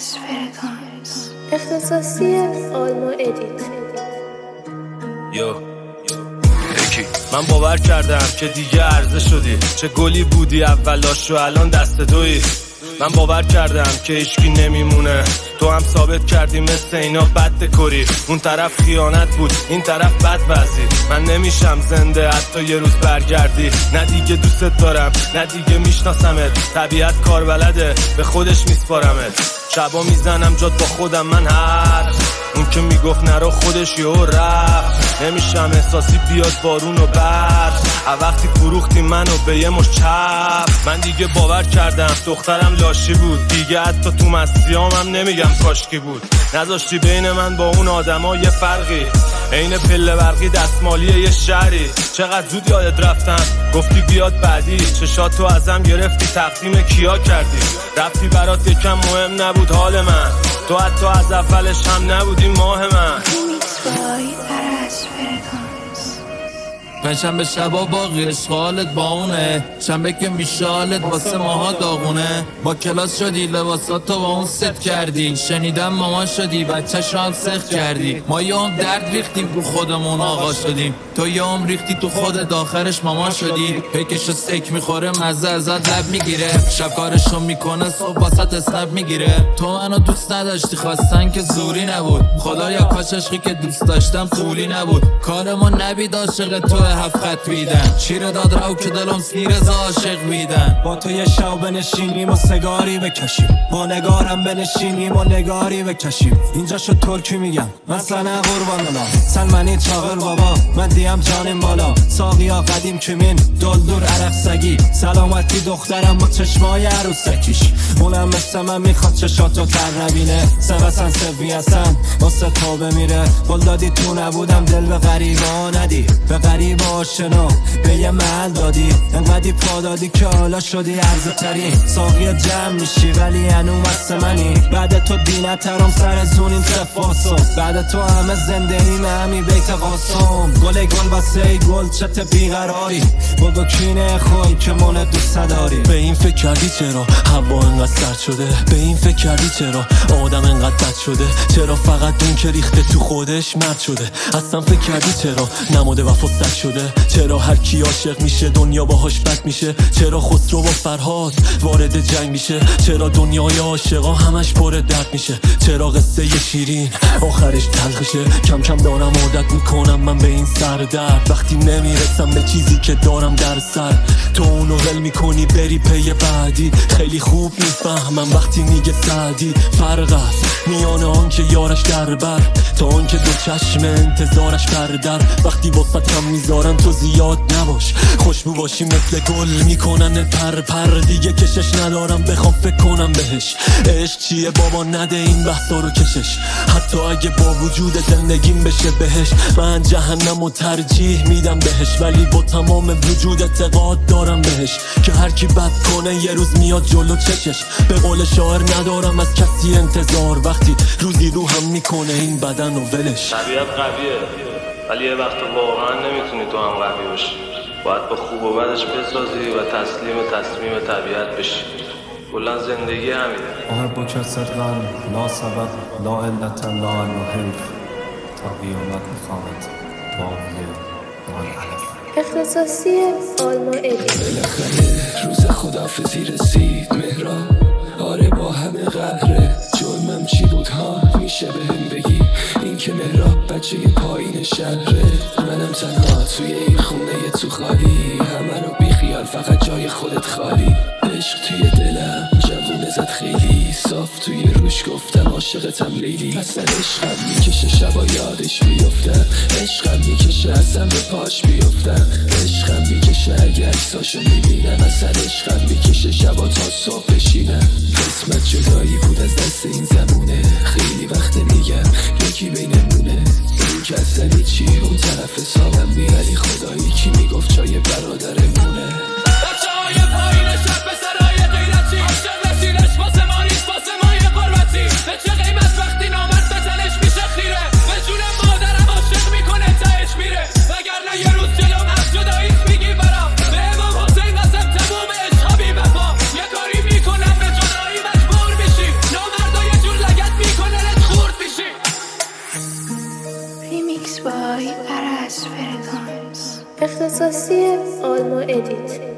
اختصاصی آلما ادیت. من باور کردم که دیگه عرضه شدی، چه گلی بودی اولاش و الان دست تویی. من باور کردم که هیچکی نمیمونه، تو هم ثابت کردی مثل اینا بد دکوری. اون طرف خیانت بود، این طرف بد وضعی. من نمیشم زنده حتی یه روز برگردی. نه دیگه دوستت دارم، نه دیگه میشناسمت. طبیعت کار بلده، به خودش میسپارمت. شبا میزنم جات با خودم من اون که میگفت نرو خودش یهو رفت. نمیشم احساسی بیاد بارون و برف. وقتی فروختی منو به یه مش چپ. من دیگه باور کردم دخترم لاشی بود. دیگه حتی تو مسیامم نمیگم کاشکی بود. نذاشتی بین من با اون آدما یه فرقی، عین پله برقی دستمالی یه شهری. چقدر زود یادت رفتم، گفتی بیاد بعدی. چشاتو ازم گرفتی، تقدیم کیا کردی. رفتی برات یکم مهم نبود حال من، تو حتی از اولش هم نبودی ماه من. پنجشنبه شبا باقی اشغالت با اونه، شنبه که میشالت واسه ماها داغونه. با کلاس شدی لباساتو با اون ست کردی، شنیدم مامان شدی بچه‌ش رو هم سخت کردی. ما یه هم درد ریختیم تو خودمون آقا شدیم، تو یه هم ریختی تو خودت آخرش مامان شدی. پیکشو سک میخوره مزه ازت لب میگیره، شب کارشو میکنه صبح واسط اسنپ میگیره. تو منو دوست نداشتی خواستن که زوری نبود، خدایا کاش عشقی که دوست داشتم پولی نبود. کارمو نبید عاشق تو هفت خط بیدن، شیر داد راو که دلم سیرز عاشق بیدن. با تو یه شب بنشینیم و سگاری بکشیم، با نگارم بنشینیم و نگاری بکشیم. اینجا شد ترکی میگم مثلا قربان الله، سلمانی چاقر بابا من دیم جانیم بالا. ساقیا قدیم کمین دلدور عرق سگی، سلامتی دخترم با چشمای عروسکیش. اونم مثل من میخواد چشاتو تر نبینه، سوسن سوی هستن واسه تو بمیره. قول دادی تو نبودم دل به غریبا ندی، به غریب آشنا به یه محل دادی. انقدی پا دادی که حالا شدی عرضه ترین. ساقی جمع میشی ولی هنو مست منی، بعد تو دینترم سر زونیم سفاسو. بعد تو همه زنده ایم همی بیت قاسم. گل بسه گل چت بیقراری، بگو کینه خوی که من دوست داری. به این فکر کردی چرا هوا انقدر سرد شده، به این فکر کردی چرا آدم انقدر بد شده، چرا فقط اون که ریخته تو خودش مرد شده. اصلا فکر کردی چرا نماده وفا سد شده، چرا هر کی عاشق میشه دنیا باهاش بد میشه، چرا خسرو با فرهاد وارد جنگ میشه، چرا دنیای عاشقا همش پر درد میشه، چرا قصه شیرین آخرش تلخشه. کم کم دارم عادت میکنم من به این سر درد، وقتی نمیرسم به چیزی که دارم در سر. تو اونو ول میکنی بری پی بعدی، خیلی خوب میفهمم وقتی میگه سعدی. فرق است میان آن که یارش در بر تا آن که دو چشم انتظارش بردر. وقتی واسط کم میذارن تو زیاد نباش، خوشبو باشی مثل گل میکنن پر پر. دیگه کشش ندارم بخوام فکر کنم بهش، عشق چیه بابا نده این بحثا رو کشش. حتی اگه با وجود زندگیم بشه بهش، من جهنمو ترجیح میدم بهش. ولی با تمام وجود اعتقاد دارم بهش که هر کی بد کنه یه روز میاد جلو چشش. به قول شاعر ندارم از کسی انتظار، وقتی روزی روحم میکنه این بدن و ولش. طبیعت قویه ولی یه وقت واقعا نمیتونی تو هم قوی باشی. باید با خوب و بدش بسازی و تسلیم طبیعت بشی. کلا زندگی همینه. احبک صدقا لا سبب لا علت لا الحلف، تا قیامت میخوامت واقعی نان علف. اختصاصی آلما ادیت. بالاخره روز خداحافظی رسید مهران، آره با همه قهره. جرمم چی بود ها میشه بهم بگی؟ این که مهراب بچه پایین شهره، منم تنها توی این خونه تو خالی. همه رو بی خیال فقط جای خودت خالی. عشق توی دلم جوونه زد خیلی صاف، توی روش گفتم عاشقتم لیلی. اصلا عشقم میکشه شبا یادش بیفتم، عشقم میکشه اصلا به پاش بیفتم، عشقم میکشه اگه عکساشو میبینم، اصلا عشقم میکشه شبا تا صبح بشینم. قسمت جدایی بود از دست این زمونه، خیلی وقت میگم یکی بینمونه. این که اصلا چی اون طرف سامم میالی خدایی کی میگفت جای برادرمونه. بچه های پایین شب به سرای غیرتی، عاشق نشینش واسه ما نیست واسه ما یه قربتی. به چه قیمت وقتی نامرد به زنش میشه خیره، به جون مادرم عاشق میکنه تهش میره. وگرنه یه روز جلوم از جداییت میگی برام، به امام حسین قسم تموم عشقا بی وفا. یه کاری میکنم به جدایی مجبور میشی، نامردا یه جور اختصاصی آلما ادیت.